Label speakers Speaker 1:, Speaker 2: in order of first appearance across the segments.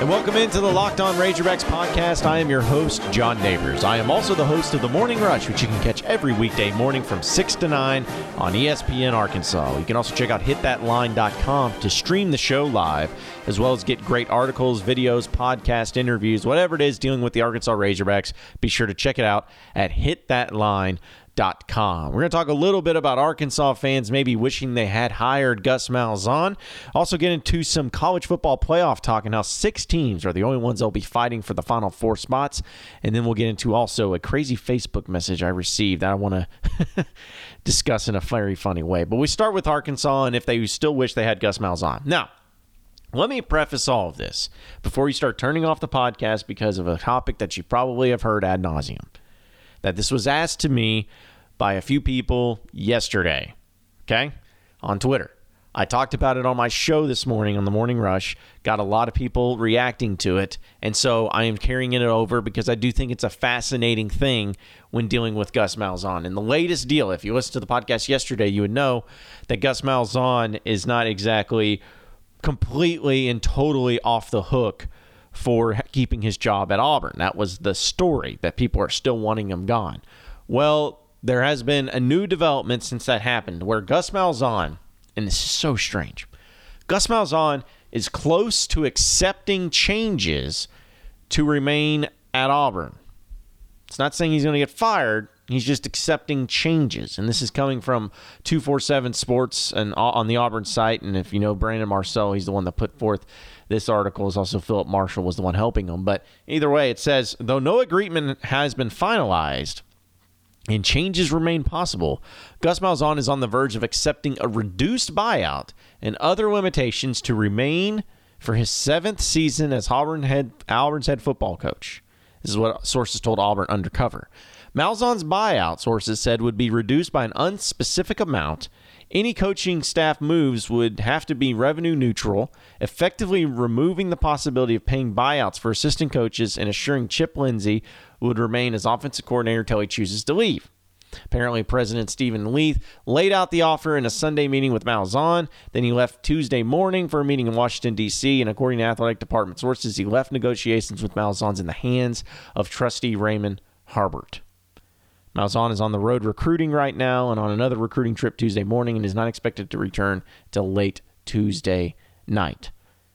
Speaker 1: Welcome into the Locked On Razorbacks podcast. I am your host, John Neighbors. I am also the host of The Morning Rush, which you can catch every weekday morning from 6 to 9 on ESPN Arkansas. You can also check out hitthatline.com to stream the show live, as well as get great articles, videos, podcast interviews, whatever it is dealing with the Arkansas Razorbacks. Be sure to check it out at hitthatline.com. We're going to talk a little bit about Arkansas fans maybe wishing they had hired Gus Malzahn. Also get into some college football playoff talk and how 6 teams are the only ones that will be fighting for the final 4 spots. And then we'll get into also a crazy Facebook message I received that I want to discuss in a very funny way. But we start with Arkansas and if they still wish they had Gus Malzahn. Now, let me preface all of this before you start turning off the podcast because of a topic that you probably have heard ad nauseum. That this was asked to me by a few people yesterday, okay, on Twitter. I talked about it on my show this morning on The Morning Rush, got a lot of people reacting to it, and so I am carrying it over because I do think it's a fascinating thing when dealing with Gus Malzahn. And the latest deal, if you listened to the podcast yesterday, you would know that Gus Malzahn is not exactly completely and totally off the hook for keeping his job at Auburn. That was the story, that people are still wanting him gone. Well, there has been a new development since that happened where Gus Malzahn, and this is so strange, Gus Malzahn is close to accepting changes to remain at Auburn. It's not saying he's going to get fired. He's just accepting changes. And this is coming from 247 Sports and on the Auburn site. And if you know Brandon Marcel, he's the one that put forth this article. Is also Philip Marshall was the one helping him. But either way, it says, though no agreement has been finalized and changes remain possible, Gus Malzahn is on the verge of accepting a reduced buyout and other limitations to remain for his 7th season as Auburn's head football coach. This is what sources told Auburn Undercover. Malzahn's buyout, sources said, would be reduced by an unspecific amount. Any coaching staff moves would have to be revenue neutral, effectively removing the possibility of paying buyouts for assistant coaches and assuring Chip Lindsey would remain as offensive coordinator until he chooses to leave. Apparently, President Stephen Leith laid out the offer in a Sunday meeting with Malzahn. Then he left Tuesday morning for a meeting in Washington, D.C., and according to athletic department sources, he left negotiations with Malzahn in the hands of trustee Raymond Harbert. Malzahn is on the road recruiting right now and on another recruiting trip Tuesday morning and is not expected to return till late Tuesday night.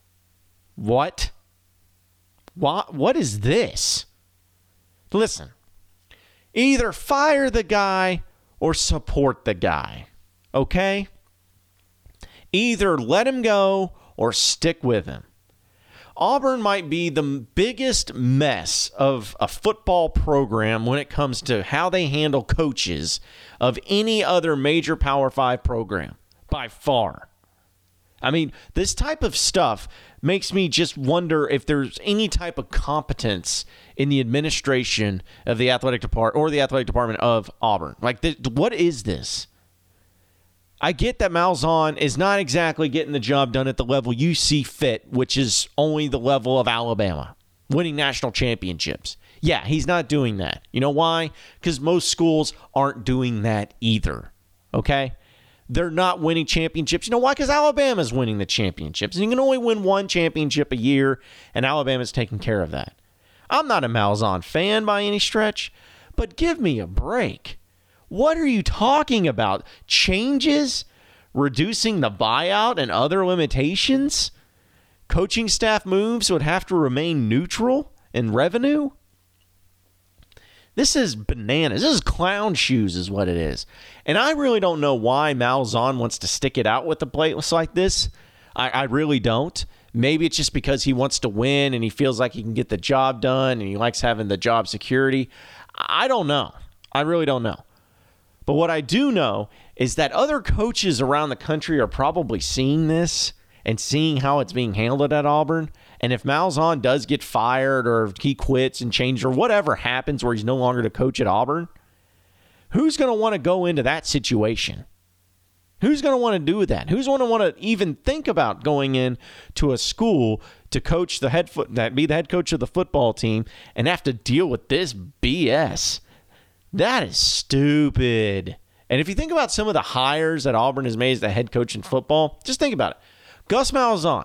Speaker 1: What? What is this? Listen, either fire the guy or support the guy, okay? Either let him go or stick with him. Auburn might be the biggest mess of a football program when it comes to how they handle coaches of any other major Power 5 program, by far. I mean, this type of stuff makes me just wonder if there's any type of competence in the administration of the athletic department or the athletic department of Auburn. Like, what is this? I get that Malzahn is not exactly getting the job done at the level you see fit, which is only the level of Alabama, winning national championships. Yeah, he's not doing that. You know why? Because most schools aren't doing that either, okay? They're not winning championships. You know why? Because Alabama's winning the championships, and you can only win one championship a year, and Alabama's taking care of that. I'm not a Malzahn fan by any stretch, but give me a break. What are you talking about? Changes? Reducing the buyout and other limitations? Coaching staff moves would have to remain neutral in revenue? This is bananas. This is clown shoes is what it is. And I really don't know why Malzahn wants to stick it out with the place like this. I really don't. Maybe it's just because he wants to win and he feels like he can get the job done and he likes having the job security. I don't know. I really don't know. But what I do know is that other coaches around the country are probably seeing this and seeing how it's being handled at Auburn. And if Malzahn does get fired or he quits and changes or whatever happens where he's no longer the coach at Auburn, who's going to want to go into that situation? Who's going to want to do that? Who's going to want to even think about going in to a school to coach be the head coach of the football team and have to deal with this BS? That is stupid. And if you think about some of the hires that Auburn has made as the head coach in football, just think about it. Gus Malzahn,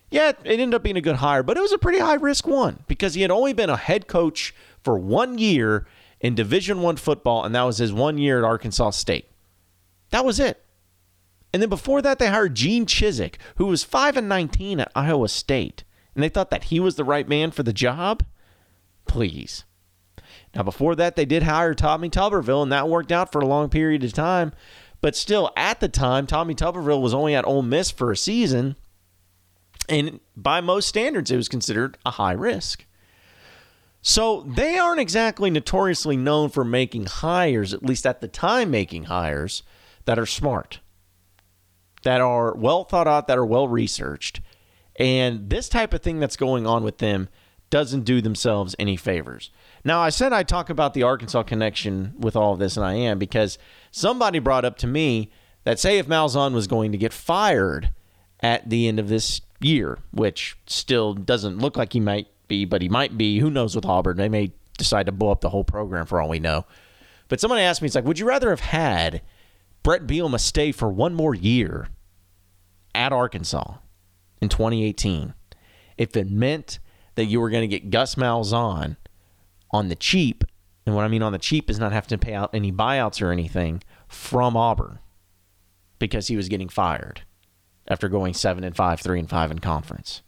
Speaker 1: Yeah, it ended up being a good hire, but it was a pretty high-risk one because he had only been a head coach for 1 year in Division I football, and that was his 1 year at Arkansas State. That was it. And then before that, they hired Gene Chizik, who was 5-19 at Iowa State, and they thought that he was the right man for the job? Please. Now, before that, they did hire Tommy Tuberville, and that worked out for a long period of time. But still, at the time, Tommy Tuberville was only at Ole Miss for a season, and by most standards, it was considered a high risk. So they aren't exactly notoriously known for making hires, at least at the time making hires, that are smart, that are well thought out, that are well researched. And this type of thing that's going on with them doesn't do themselves any favors. Now, I said I'd talk about the Arkansas connection with all of this, and I am, because somebody brought up to me that say if Malzahn was going to get fired at the end of this year, which still doesn't look like he might be, but he might be. Who knows with Auburn? They may decide to blow up the whole program for all we know. But somebody asked me, it's like, would you rather have had Brett Bielema stay for one more year at Arkansas in 2018 if it meant that you were going to get Gus Malzahn on the cheap? And what I mean on the cheap is not having to pay out any buyouts or anything from Auburn because he was getting fired after going 7-5, 3-5 in conference.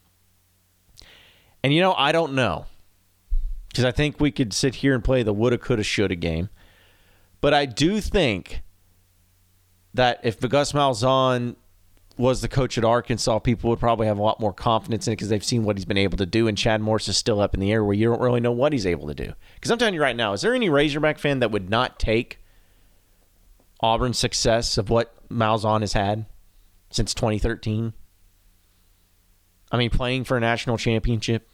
Speaker 1: And, I don't know. Because I think we could sit here and play the woulda, coulda, shoulda game. But I do think that if Gus Malzahn was the coach at Arkansas, people would probably have a lot more confidence in it because they've seen what he's been able to do. And Chad Morris is still up in the air where you don't really know what he's able to do. Because I'm telling you right now, is there any Razorback fan that would not take Auburn's success of what Malzahn has had since 2013? I mean, playing for a national championship,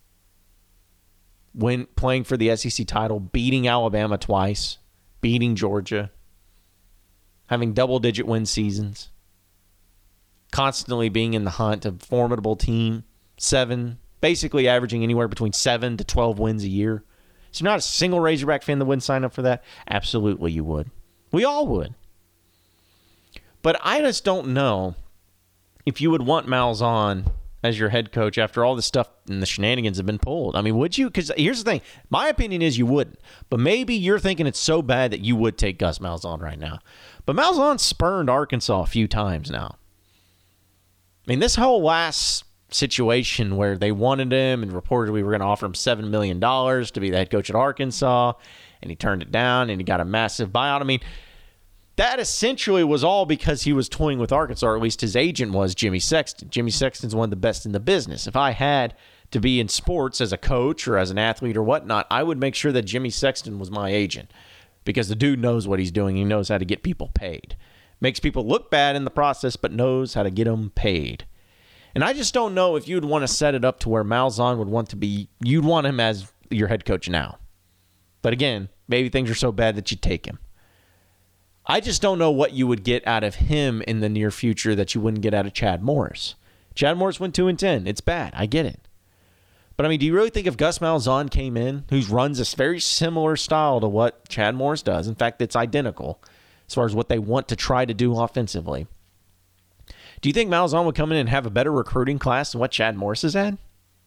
Speaker 1: playing for the SEC title, beating Alabama twice, beating Georgia, having double-digit win seasons, constantly being in the hunt, a formidable team, basically averaging anywhere between 7 to 12 wins a year. So not a single Razorback fan that wouldn't sign up for that? Absolutely you would. We all would. But I just don't know if you would want Malzahn as your head coach after all the stuff and the shenanigans have been pulled. I mean, would you? Because here's the thing. My opinion is you wouldn't. But maybe you're thinking it's so bad that you would take Gus Malzahn right now. But Malzahn spurned Arkansas a few times now. I mean, this whole last situation where they wanted him and reported we were going to offer him $7 million to be the head coach at Arkansas, and he turned it down, and he got a massive buyout. I mean, that essentially was all because he was toying with Arkansas, or at least his agent was Jimmy Sexton. Jimmy Sexton's one of the best in the business. If I had to be in sports as a coach or as an athlete or whatnot, I would make sure that Jimmy Sexton was my agent because the dude knows what he's doing. He knows how to get people paid. Makes people look bad in the process, but knows how to get them paid. And I just don't know if you'd want to set it up to where Malzahn would want to be, you'd want him as your head coach now. But again, maybe things are so bad that you'd take him. I just don't know what you would get out of him in the near future that you wouldn't get out of Chad Morris. Chad Morris went 2-10. It's bad. I get it. But, I mean, do you really think if Gus Malzahn came in, who runs a very similar style to what Chad Morris does, in fact, it's identical as far as what they want to try to do offensively, do you think Malzahn would come in and have a better recruiting class than what Chad Morris has had?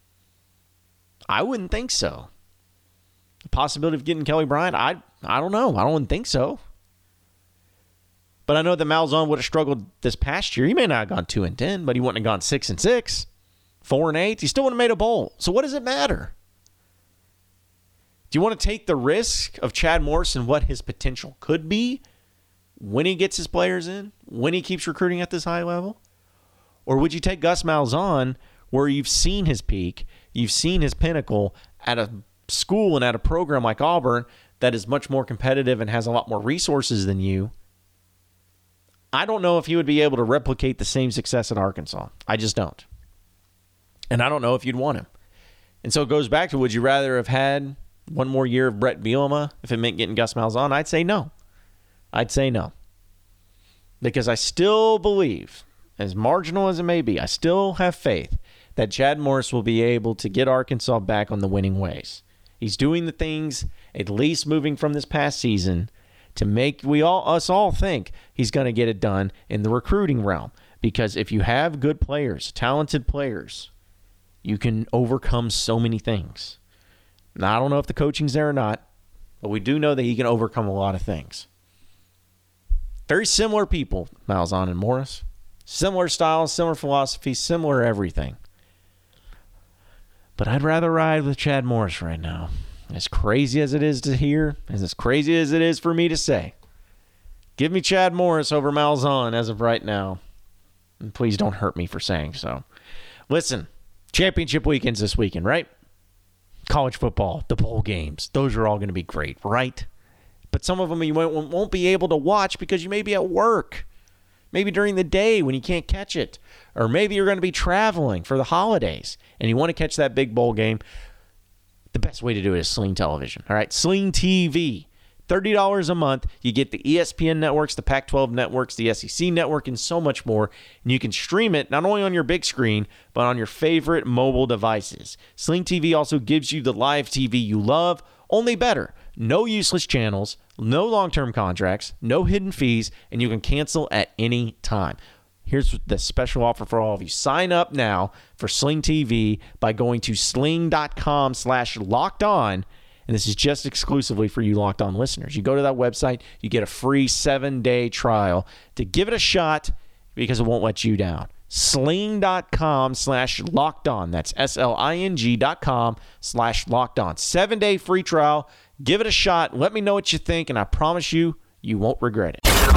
Speaker 1: I wouldn't think so. The possibility of getting Kelly Bryant, I don't know. I don't think so. But I know that Malzahn would have struggled this past year. He may not have gone 2-10, but he wouldn't have gone 6-6, 4-8. He still would have made a bowl. So what does it matter? Do you want to take the risk of Chad Morris and what his potential could be when he gets his players in, when he keeps recruiting at this high level? Or would you take Gus Malzahn where you've seen his peak, you've seen his pinnacle at a school and at a program like Auburn that is much more competitive and has a lot more resources than you? I don't know if he would be able to replicate the same success at Arkansas. I just don't. And I don't know if you'd want him. And so it goes back to, would you rather have had one more year of Brett Bielema if it meant getting Gus Malzahn? I'd say no. Because I still believe, as marginal as it may be, I still have faith that Chad Morris will be able to get Arkansas back on the winning ways. He's doing the things, at least moving from this past season, to make us all think he's going to get it done in the recruiting realm. Because if you have good players, talented players, you can overcome so many things. Now, I don't know if the coaching's there or not, but we do know that he can overcome a lot of things. Very similar people, Malzahn and Morris. Similar styles, similar philosophy, similar everything. But I'd rather ride with Chad Morris right now. As crazy as it is to hear, as crazy as it is for me to say, give me Chad Morris over Malzahn as of right now. And please don't hurt me for saying so. Listen, championship weekends this weekend, right? College football, the bowl games, those are all going to be great, right? But some of them you won't be able to watch because you may be at work. Maybe during the day when you can't catch it. Or maybe you're going to be traveling for the holidays and you want to catch that big bowl game. The best way to do it is Sling Television. All right, Sling TV. $30 a month. You get the ESPN networks, the Pac-12 networks, the SEC network, and so much more. And you can stream it not only on your big screen, but on your favorite mobile devices. Sling TV also gives you the live TV you love, only better. No useless channels, no long-term contracts, no hidden fees, and you can cancel at any time. Here's the special offer for all of you. Sign up now for Sling TV by going to sling.com/lockedon. And this is just exclusively for you Locked On listeners. You go to that website, you get a free 7-day trial to give it a shot because it won't let you down. Sling.com/lockedon. That's SLING.com/lockedon. 7-day free trial. Give it a shot. Let me know what you think, and I promise you, you won't regret it.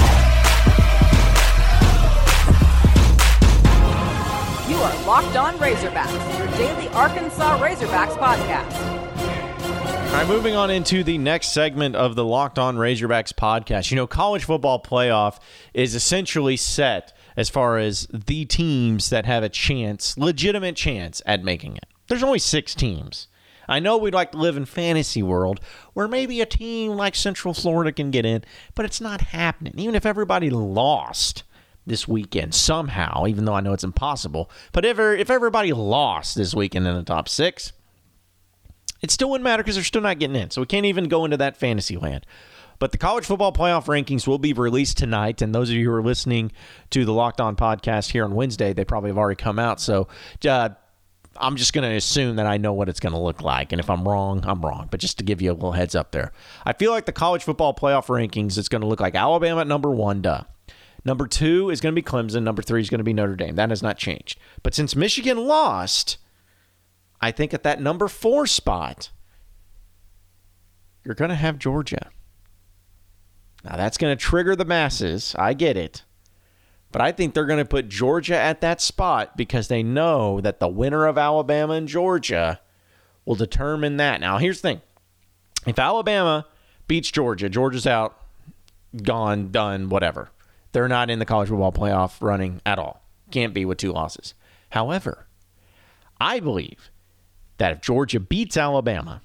Speaker 2: You are Locked On Razorbacks, your daily Arkansas Razorbacks podcast.
Speaker 1: All right, moving on into the next segment of the Locked On Razorbacks podcast. You know, college football playoff is essentially set as far as the teams that have a chance, legitimate chance at making it. There's only 6 teams. I know we'd like to live in fantasy world where maybe a team like Central Florida can get in, but it's not happening. Even if everybody lost this weekend somehow, even though I know it's impossible, but if everybody lost this weekend in the top 6, it still wouldn't matter because they're still not getting in. So we can't even go into that fantasy land. But the college football playoff rankings will be released tonight. And those of you who are listening to the Locked On podcast here on Wednesday, they probably have already come out. So I'm just going to assume that I know what it's going to look like. And if I'm wrong, I'm wrong. But just to give you a little heads up there. I feel like the college football playoff rankings, it's going to look like Alabama at number 1, duh. Number 2 is going to be Clemson. Number 3 is going to be Notre Dame. That has not changed. But since Michigan lost, I think at that number 4 spot, you're going to have Georgia. Now, that's going to trigger the masses. I get it. But I think they're going to put Georgia at that spot because they know that the winner of Alabama and Georgia will determine that. Now, here's the thing. If Alabama beats Georgia, Georgia's out, gone, done, whatever. They're not in the college football playoff running at all. Can't be with 2 losses. However, I believe that if Georgia beats Alabama,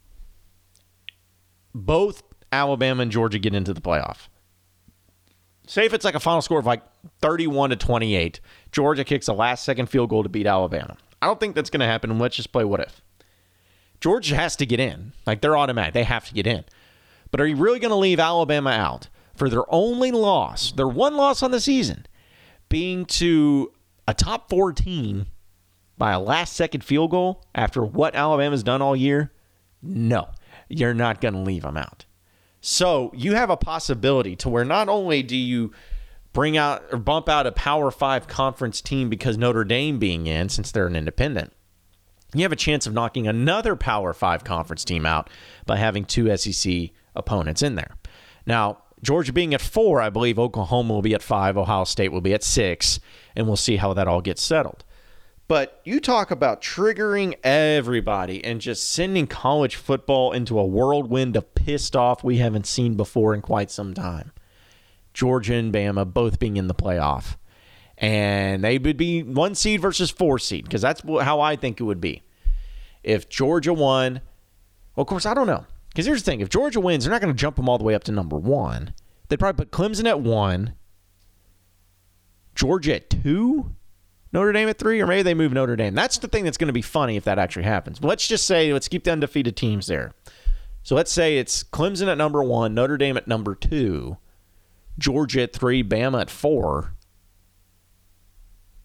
Speaker 1: both Alabama and Georgia get into the playoff. Say if it's like a final score of like 31-28, Georgia kicks a last-second field goal to beat Alabama. I don't think that's going to happen, and let's just play what if. Georgia has to get in. Like, they're automatic. They have to get in. But are you really going to leave Alabama out for their only loss, their one loss on the season, being to a top 4 team by a last-second field goal after what Alabama's done all year? No, you're not going to leave them out. So you have a possibility to where not only do you bring out or bump out a Power 5 conference team because Notre Dame being in, since they're an independent, you have a chance of knocking another Power 5 conference team out by having 2 SEC opponents in there. Now, Georgia being at 4, I believe Oklahoma will be at 5, Ohio State will be at 6, and we'll see how that all gets settled. But you talk about triggering everybody and just sending college football into a whirlwind of pissed off we haven't seen before in quite some time. Georgia and Bama both being in the playoff. And they would be 1 seed versus 4 seed, because that's how I think it would be. If Georgia won, well, of course, I don't know. Because here's the thing. If Georgia wins, they're not going to jump them all the way up to number 1. They'd probably put Clemson at 1, Georgia at 2, Notre Dame at 3, or maybe they move Notre Dame. That's the thing that's going to be funny if that actually happens. But let's just say, let's keep the undefeated teams there. So let's say it's Clemson at number 1, Notre Dame at number 2, Georgia at 3, Bama at 4.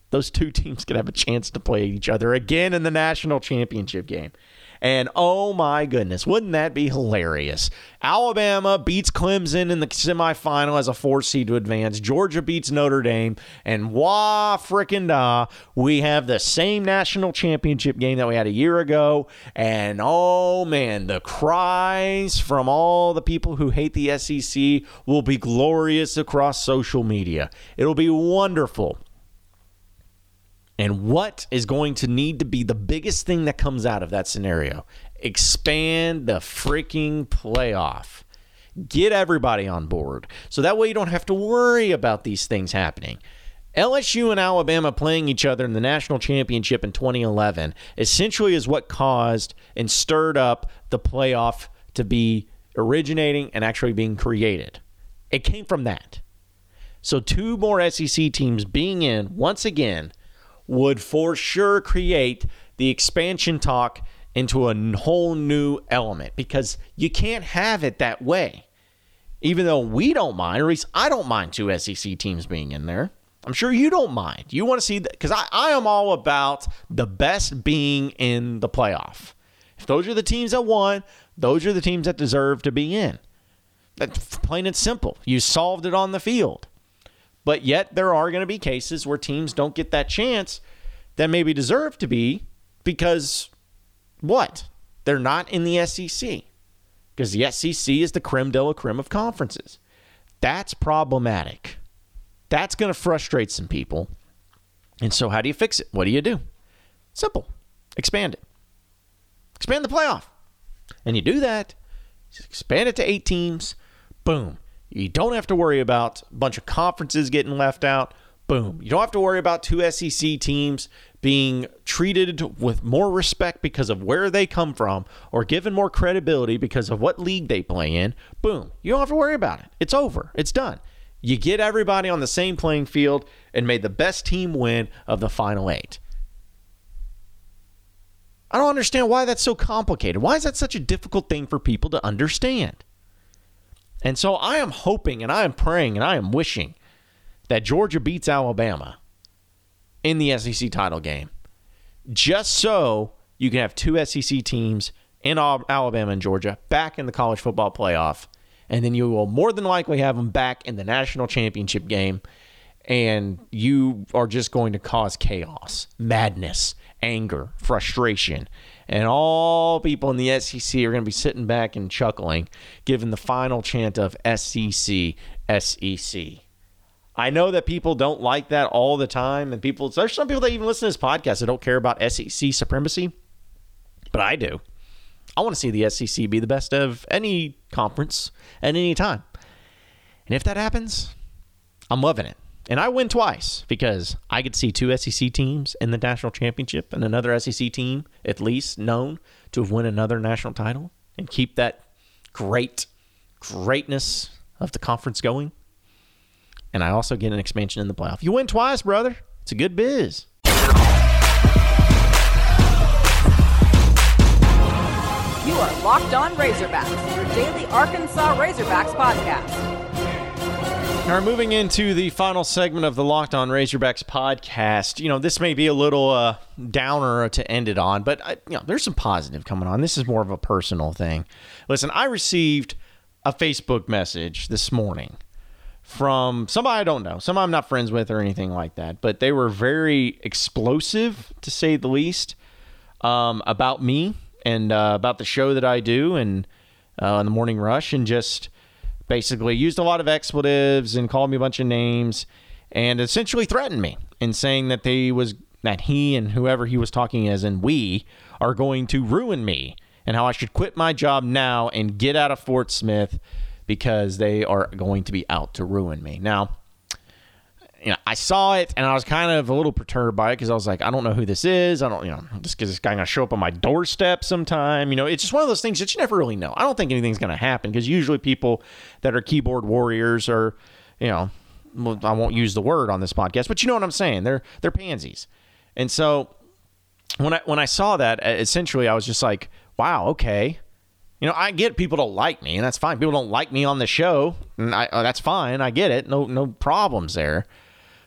Speaker 1: those two teams could have a chance to play each other again in the national championship game. And oh my goodness, wouldn't that be hilarious? Alabama beats Clemson in the semifinal as a 4 seed to advance. Georgia beats Notre Dame. And wah frickin' da, we have the same national championship game that we had a year ago. And oh man, the cries from all the people who hate the SEC will be glorious across social media. It'll be wonderful. And what is going to need to be the biggest thing that comes out of that scenario? Expand the freaking playoff. Get everybody on board. So that way you don't have to worry about these things happening. LSU and Alabama playing each other in the national championship in 2011 essentially is what caused and stirred up the playoff to be originating and actually being created. It came from that. So 2 more SEC teams being in once again would for sure create the expansion talk into a whole new element, because you can't have it that way. Even though we don't mind, or at least I don't mind 2 SEC teams being in there. I'm sure you don't mind. You want to see that, because I am all about the best being in the playoff. If those are the teams that won, those are the teams that deserve to be in. That's plain and simple. You solved it on the field. But yet there are going to be cases where teams don't get that chance that maybe deserve to be because, what? They're not in the SEC. Because the SEC is the creme de la creme of conferences. That's problematic. That's going to frustrate some people. And so how do you fix it? What do? Simple. Expand it. Expand the playoff. And you do that. Expand it to 8 teams. Boom. You don't have to worry about a bunch of conferences getting left out. Boom. You don't have to worry about 2 SEC teams being treated with more respect because of where they come from or given more credibility because of what league they play in. Boom. You don't have to worry about it. It's over. It's done. You get everybody on the same playing field and made the best team win of the final 8. I don't understand why that's so complicated. Why is that such a difficult thing for people to understand? And so I am hoping and I am praying and I am wishing that Georgia beats Alabama in the SEC title game, just so you can have 2 SEC teams in Alabama and Georgia back in the college football playoff, and then you will more than likely have them back in the national championship game, and you are just going to cause chaos, madness, anger, frustration. And all people in the SEC are going to be sitting back and chuckling, giving the final chant of SEC, SEC. I know that people don't like that all the time, and there's some people that even listen to this podcast that don't care about SEC supremacy, but I do. I want to see the SEC be the best of any conference at any time. And if that happens, I'm loving it. And I win twice because I get to see 2 SEC teams in the national championship and another SEC team, at least known to have won another national title and keep that greatness of the conference going. And I also get an expansion in the playoff. You win twice, brother. It's a good biz.
Speaker 2: You are Locked On Razorbacks, your daily Arkansas Razorbacks podcast.
Speaker 1: All right, moving into the final segment of the Locked On Razorbacks podcast. You know, this may be a little downer to end it on, but there's some positive coming on. This is more of a personal thing. Listen, I received a Facebook message this morning from somebody I don't know, somebody I'm not friends with or anything like that, but they were very explosive, to say the least, about me and about the show that I do and in the Morning Rush, and just basically used a lot of expletives and called me a bunch of names and essentially threatened me in saying that he and whoever he was talking as in we are going to ruin me and how I should quit my job now and get out of Fort Smith because they are going to be out to ruin me. Now, I saw it and I was kind of a little perturbed by it because I was like, I don't know who this is. I don't, just because this guy going to show up on my doorstep sometime. It's just one of those things that you never really know. I don't think anything's going to happen because usually people that are keyboard warriors are, I won't use the word on this podcast, but you know what I'm saying. They're pansies. And so when I saw that, essentially I was just like, wow, okay. I get people don't like me, and that's fine. People don't like me on the show, and that's fine. I get it. No problems there.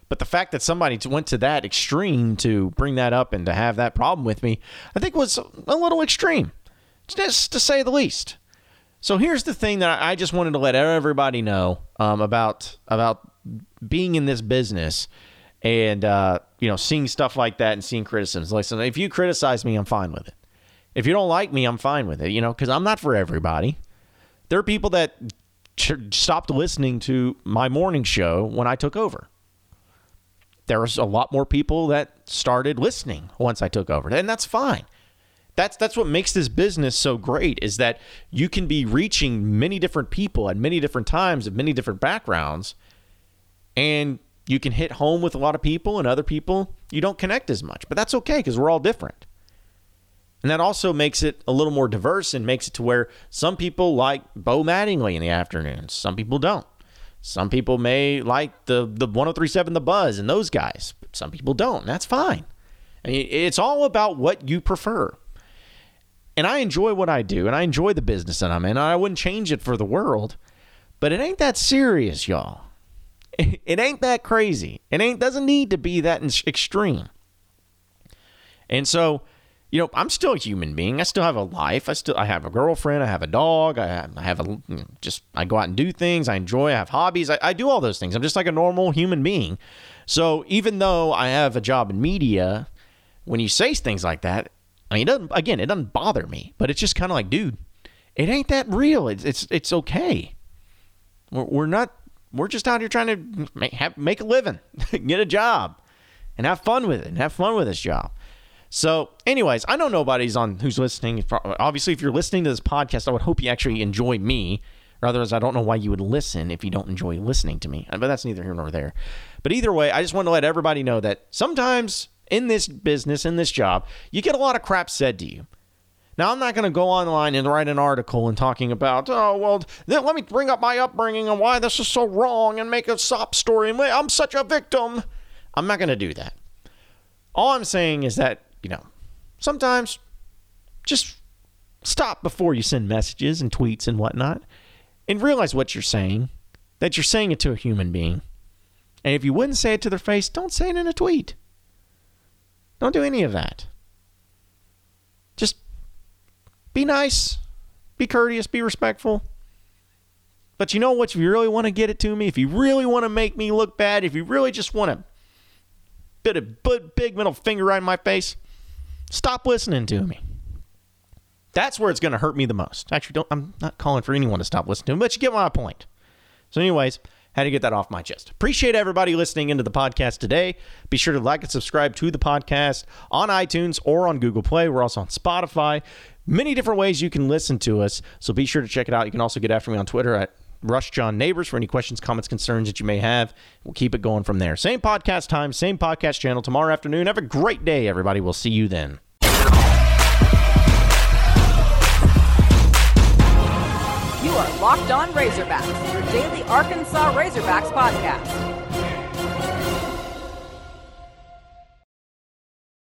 Speaker 1: But the fact that somebody went to that extreme to bring that up and to have that problem with me, I think was a little extreme, just to say the least. So here's the thing that I just wanted to let everybody know about being in this business and seeing stuff like that and seeing criticisms. Listen, if you criticize me, I'm fine with it. If you don't like me, I'm fine with it, because I'm not for everybody. There are people that stopped listening to my morning show when I took over. There was a lot more people that started listening once I took over, and that's fine. That's what makes this business so great, is that you can be reaching many different people at many different times of many different backgrounds, and you can hit home with a lot of people, and other people you don't connect as much. But that's okay, because we're all different. And that also makes it a little more diverse and makes it to where some people like Bo Mattingly in the afternoons. Some people don't. Some people may like the 103.7 The Buzz and those guys. But some people don't. And that's fine. I mean, it's all about what you prefer. And I enjoy what I do, and I enjoy the business that I'm in. I wouldn't change it for the world. But it ain't that serious, y'all. It ain't that crazy. It doesn't need to be that extreme. And so, I'm still a human being. I still have a life. I have a girlfriend. I have a dog. I go out and do things. I enjoy. I have hobbies. I do all those things. I'm just like a normal human being. So even though I have a job in media, when you say things like that, I mean, it doesn't bother me. But it's just kind of like, dude, it ain't that real. It's okay. We're just out here trying to make a living, get a job, and have fun with it, and have fun with this job. So anyways, I know nobody's on who's listening. Obviously, if you're listening to this podcast, I would hope you actually enjoy me. Rather, as I don't know why you would listen if you don't enjoy listening to me. But that's neither here nor there. But either way, I just want to let everybody know that sometimes in this business, in this job, you get a lot of crap said to you. Now, I'm not going to go online and write an article and talking about, let me bring up my upbringing and why this is so wrong and make a sob story and I'm such a victim. I'm not going to do that. All I'm saying is that, sometimes just stop before you send messages and tweets and whatnot and realize what you're saying, that you're saying it to a human being. And if you wouldn't say it to their face, don't say it in a tweet. Don't do any of that. Just be nice, be courteous, be respectful. But you know what? If you really want to get it to me, if you really want to make me look bad, if you really just want to put a big middle finger right in my face, stop listening to me. That's where it's going to hurt me the most. Actually, I'm not calling for anyone to stop listening to me, but you get my point. So anyways, had to get that off my chest. Appreciate everybody listening into the podcast today. Be sure to like and subscribe to the podcast on iTunes or on Google Play. We're also on Spotify. Many different ways you can listen to us, so be sure to check it out. You can also get after me on Twitter at RushJohnNeighbors for any questions, comments, concerns that you may have. We'll keep it going from there. Same podcast time, same podcast channel tomorrow afternoon. Have a great day, everybody. We'll see you then.
Speaker 2: You are Locked On Razorbacks, your daily Arkansas Razorbacks podcast.